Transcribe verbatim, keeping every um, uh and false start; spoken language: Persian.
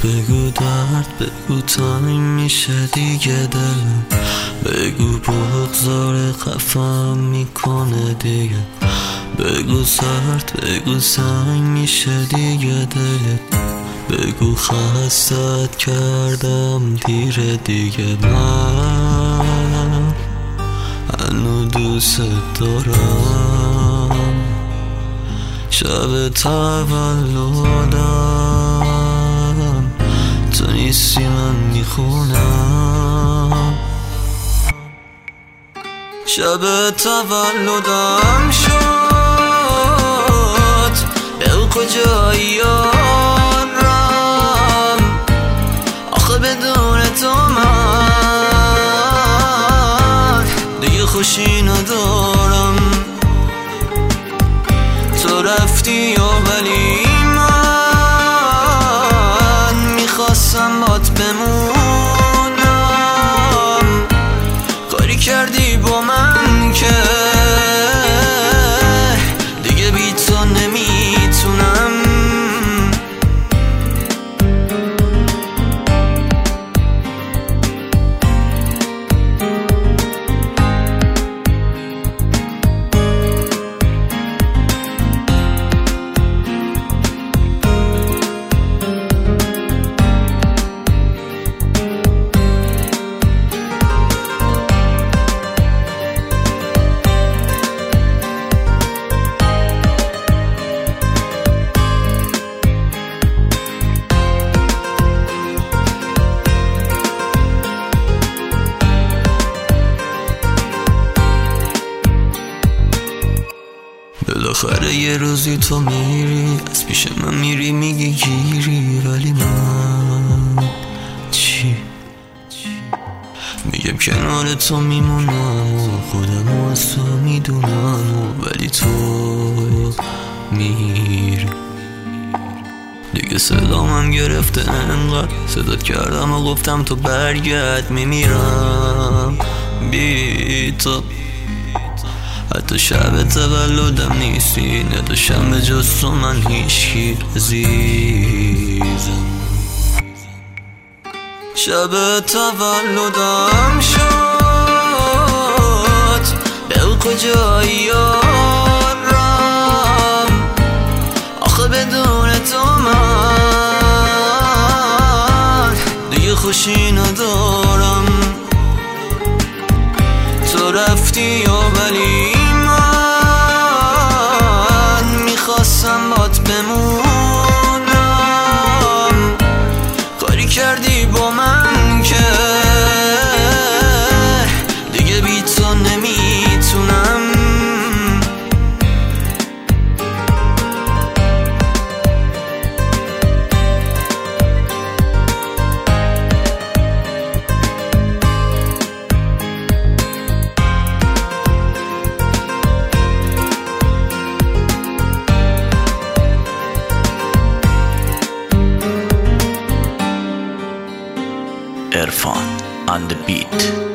بگو درد، بگو تنگ میشه دیگه دلم، بگو بغضار خفم میکنه دیگه، بگو سرد، بگو سنگ میشه دیگه دلت، بگو خستت کردم دیر دیگه، من هنو دوست دارم. شب تولدم تو نیستی من میخونم، شب تولدم شد بگو کجایی یارم، آخه بدون تو من دیگه خوشی ندارم، تو رفتی و ولی من میخواستم بات بمونم، کاری کردی با من که دیگه بی تو نمیتونم. بالاخره یه روزی تو میری از پیش من میری میگی گیری، ولی من چی؟ میگم کنار تو میمونم و خودم از تو میدونم، ولی تو میری دیگه. صدامم گرفته انقدر صدات کردم و گفتم تو برگرد، میمیرم بی تو، حتی شب تولدم نیستی، نداشتم به جز تو من هیچکی عزیزم. شب تولدم شد بگو کجایی یارم، آخه بدون تو من دیگه خوشی ندارم، تو رفتی و ولی من میخواستم بات بمونم، کاری کردی با من که دیگه بی تو نمیتونم. Irfan on the beat.